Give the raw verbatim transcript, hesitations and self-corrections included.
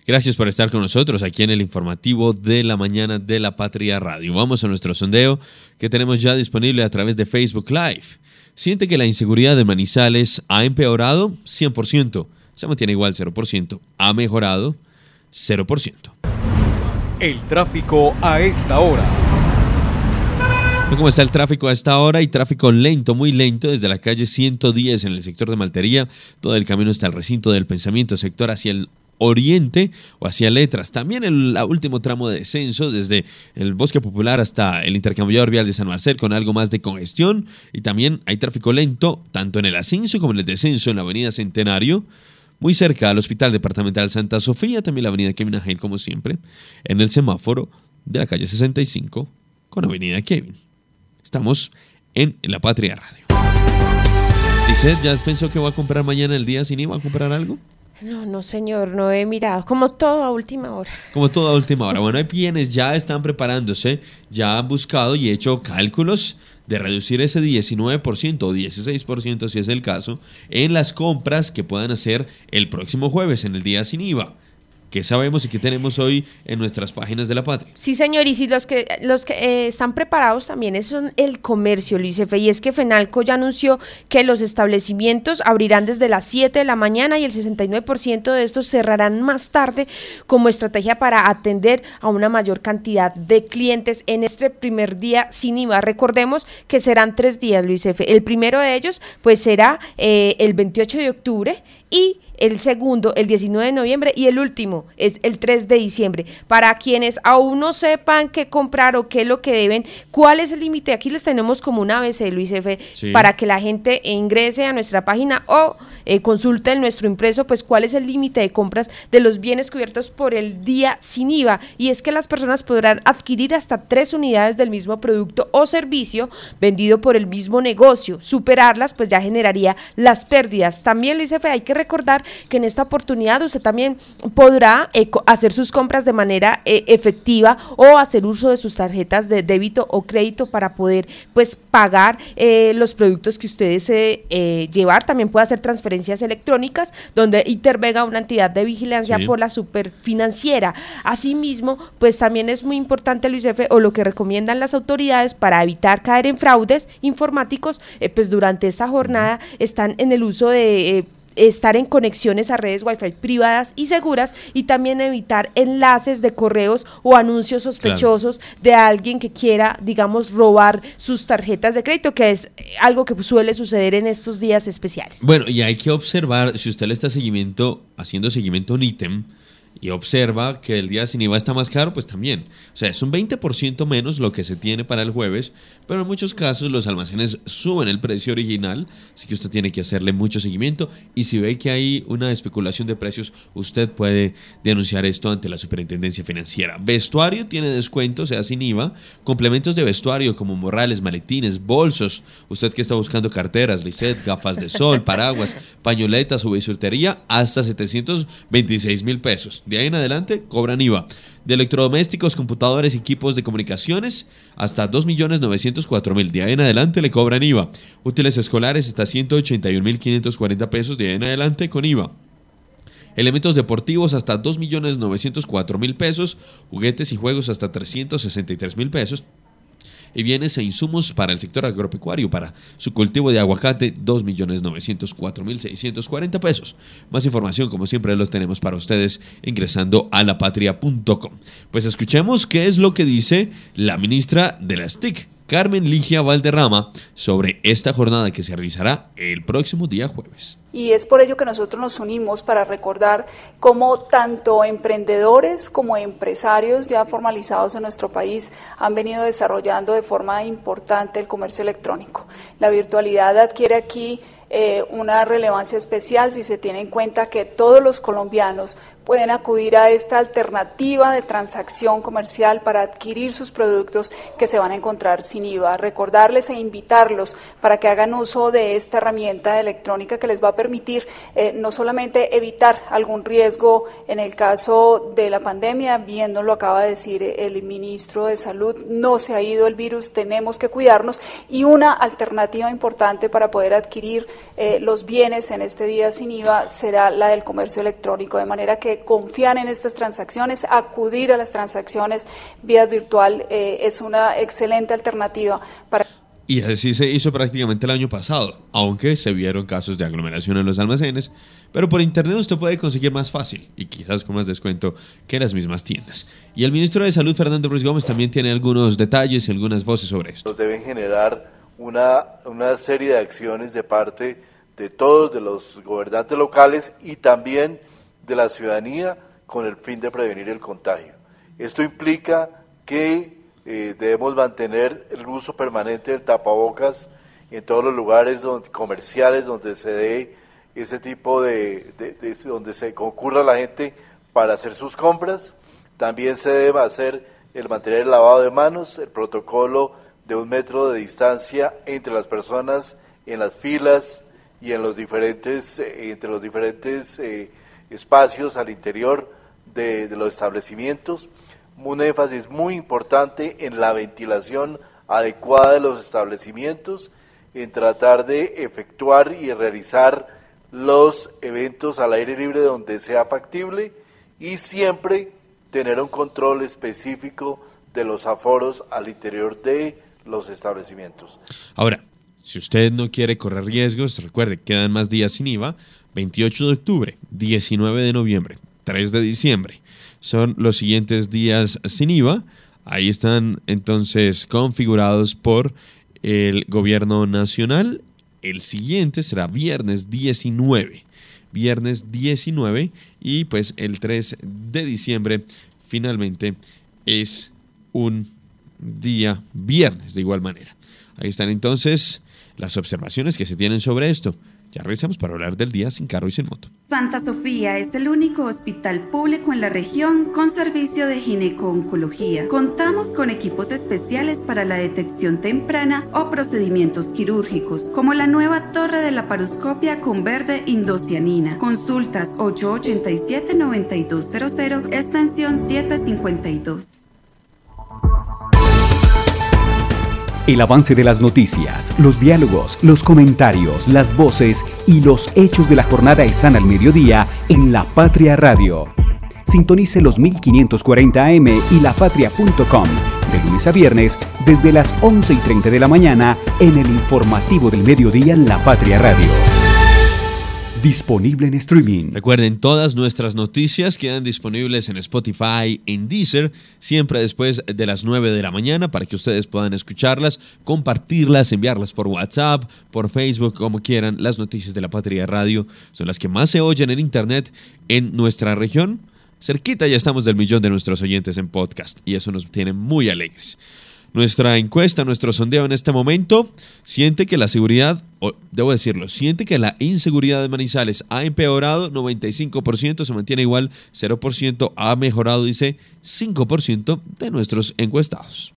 Gracias por estar con nosotros aquí en el informativo de la mañana de La Patria Radio. Vamos a nuestro sondeo que tenemos ya disponible a través de Facebook Live. ¿Siente que la inseguridad de Manizales ha empeorado? cien por ciento. Se mantiene igual, cero por ciento. ¿Ha mejorado? cero por ciento. El tráfico a esta hora. ¿Cómo está el tráfico a esta hora? Hay tráfico lento, muy lento, desde la calle ciento diez en el sector de Maltería, todo el camino hasta el recinto del Pensamiento, sector hacia el oriente o hacia Letras. También el último tramo de descenso desde el Bosque Popular hasta el intercambiador vial de San Marcel con algo más de congestión, y también hay tráfico lento tanto en el ascenso como en el descenso en la avenida Centenario, muy cerca al Hospital Departamental Santa Sofía, también la avenida Kevin Ángel como siempre, en el semáforo de la calle sesenta y cinco con avenida Kevin. Estamos en La Patria Radio. Lizeth, ¿ya pensó que va a comprar mañana el día sin I V A? ¿Va a comprar algo? No, no señor, no he mirado, como todo a última hora. Como todo a última hora. Bueno, hay quienes ya están preparándose, ya han buscado y hecho cálculos de reducir ese diecinueve por ciento o dieciséis por ciento si es el caso, en las compras que puedan hacer el próximo jueves en el día sin I V A. ¿Qué sabemos y qué tenemos hoy en nuestras páginas de La Patria? Sí, señor, y si los que los que eh, están preparados también es el comercio, Luis Efe, y es que Fenalco ya anunció que los establecimientos abrirán desde las siete de la mañana y el sesenta y nueve por ciento de estos cerrarán más tarde como estrategia para atender a una mayor cantidad de clientes en este primer día sin I V A. Recordemos que serán tres días, Luis Efe. El primero de ellos pues será eh, el veintiocho de octubre y el segundo, el diecinueve de noviembre, y el último es el tres de diciembre. Para quienes aún no sepan qué comprar o qué es lo que deben, cuál es el límite, aquí les tenemos como un A B C, Luis Efe, sí, para que la gente ingrese a nuestra página o eh, consulte en nuestro impreso, pues cuál es el límite de compras de los bienes cubiertos por el día sin I V A, y es que las personas podrán adquirir hasta tres unidades del mismo producto o servicio vendido por el mismo negocio. Superarlas pues ya generaría las pérdidas. También, Luis Efe, hay que recordar que en esta oportunidad usted también podrá eh, hacer sus compras de manera eh, efectiva o hacer uso de sus tarjetas de débito o crédito para poder pues pagar eh, los productos que usted desee eh, llevar. También puede hacer transferencias electrónicas donde intervenga una entidad de vigilancia, sí, por la superfinanciera. Asimismo, pues también es muy importante, Luis Efe, o lo que recomiendan las autoridades para evitar caer en fraudes informáticos, eh, pues durante esta jornada están en el uso de eh, estar en conexiones a redes Wi-Fi privadas y seguras, y también evitar enlaces de correos o anuncios sospechosos, claro, de alguien que quiera, digamos, robar sus tarjetas de crédito, que es algo que suele suceder en estos días especiales. Bueno, y hay que observar, si usted le está seguimiento, haciendo seguimiento a un ítem y observa que el día sin I V A está más caro, pues también. O sea, es un veinte por ciento menos lo que se tiene para el jueves, pero en muchos casos los almacenes suben el precio original, así que usted tiene que hacerle mucho seguimiento, y si ve que hay una especulación de precios, usted puede denunciar esto ante la Superintendencia Financiera. Vestuario tiene descuento, o sea, sin I V A. Complementos de vestuario como morrales, maletines, bolsos, usted que está buscando carteras, Lizeth, gafas de sol, paraguas, pañoletas o bisutería, hasta setecientos veintiséis mil pesos. De ahí en adelante cobran I V A. De electrodomésticos, computadores, equipos de comunicaciones, hasta dos millones novecientos cuatro mil. De ahí en adelante le cobran I V A. Útiles escolares hasta ciento ochenta y un mil quinientos cuarenta pesos. De ahí en adelante con I V A. Elementos deportivos hasta dos millones novecientos cuatro mil pesos. Juguetes y juegos hasta trescientos sesenta y tres mil pesos. Y bienes e insumos para el sector agropecuario, para su cultivo de aguacate, dos millones novecientos cuatro mil seiscientos cuarenta pesos. Más información, como siempre, los tenemos para ustedes ingresando a la patria punto com. Pues escuchemos qué es lo que dice la ministra de las T I C, Carmen Ligia Valderrama, sobre esta jornada que se realizará el próximo día jueves. Y es por ello que nosotros nos unimos para recordar cómo tanto emprendedores como empresarios ya formalizados en nuestro país han venido desarrollando de forma importante el comercio electrónico. La virtualidad adquiere aquí eh, una relevancia especial si se tiene en cuenta que todos los colombianos pueden acudir a esta alternativa de transacción comercial para adquirir sus productos que se van a encontrar sin I V A. Recordarles e invitarlos para que hagan uso de esta herramienta electrónica que les va a permitir eh, no solamente evitar algún riesgo en el caso de la pandemia, bien nos lo acaba de decir el ministro de Salud, no se ha ido el virus, tenemos que cuidarnos, y una alternativa importante para poder adquirir eh, los bienes en este día sin I V A será la del comercio electrónico, de manera que confiar en estas transacciones, acudir a las transacciones vía virtual eh, es una excelente alternativa para... Y así se hizo prácticamente el año pasado, aunque se vieron casos de aglomeración en los almacenes, pero por internet usted puede conseguir más fácil y quizás con más descuento que las mismas tiendas. Y el ministro de Salud, Fernando Ruiz Gómez, también tiene algunos detalles y algunas voces sobre esto. Nos deben generar una, una serie de acciones de parte de todos, de los gobernantes locales y también de la ciudadanía con el fin de prevenir el contagio. Esto implica que Eh, debemos mantener el uso permanente del tapabocas en todos los lugares donde, comerciales donde se dé ese tipo de, de, de, donde se concurra la gente para hacer sus compras. También se debe hacer el mantener el lavado de manos, el protocolo de un metro de distancia entre las personas en las filas y en los diferentes, eh, entre los diferentes eh, espacios al interior de, de los establecimientos. Un énfasis muy importante en la ventilación adecuada de los establecimientos, en tratar de efectuar y realizar los eventos al aire libre donde sea factible y siempre tener un control específico de los aforos al interior de los establecimientos. Ahora, si usted no quiere correr riesgos, recuerde, quedan más días sin I V A, veintiocho de octubre, diecinueve de noviembre, tres de diciembre. Son los siguientes días sin I V A. Ahí están entonces configurados por el gobierno nacional. El siguiente será viernes diecinueve. Viernes diecinueve y pues el tres de diciembre finalmente es un día viernes de igual manera. Ahí están entonces las observaciones que se tienen sobre esto. Ya regresamos para hablar del día sin carro y sin moto. Santa Sofía es el único hospital público en la región con servicio de gineco-oncología. Contamos con equipos especiales para la detección temprana o procedimientos quirúrgicos, como la nueva torre de laparoscopia con verde indocianina. Consultas ocho ocho siete, nueve dos cero cero, extensión siete cincuenta y dos. El avance de las noticias, los diálogos, los comentarios, las voces y los hechos de la jornada están al mediodía en La Patria Radio. Sintonice los mil quinientos cuarenta A M y lapatria punto com de lunes a viernes desde las once y treinta de la mañana en el informativo del mediodía en La Patria Radio. Disponible en streaming. Recuerden, todas nuestras noticias quedan disponibles en Spotify, en Deezer, siempre después de las nueve de la mañana para que ustedes puedan escucharlas, compartirlas, enviarlas por WhatsApp, por Facebook, como quieran. Las noticias de La Patria Radio son las que más se oyen en internet en nuestra región. Cerquita ya estamos del millón de nuestros oyentes en podcast y eso nos tiene muy alegres. Nuestra encuesta, nuestro sondeo en este momento, siente que la seguridad, o debo decirlo, siente que la inseguridad de Manizales ha empeorado, noventa y cinco por ciento, se mantiene igual, cero por ciento ha mejorado, dice cinco por ciento de nuestros encuestados.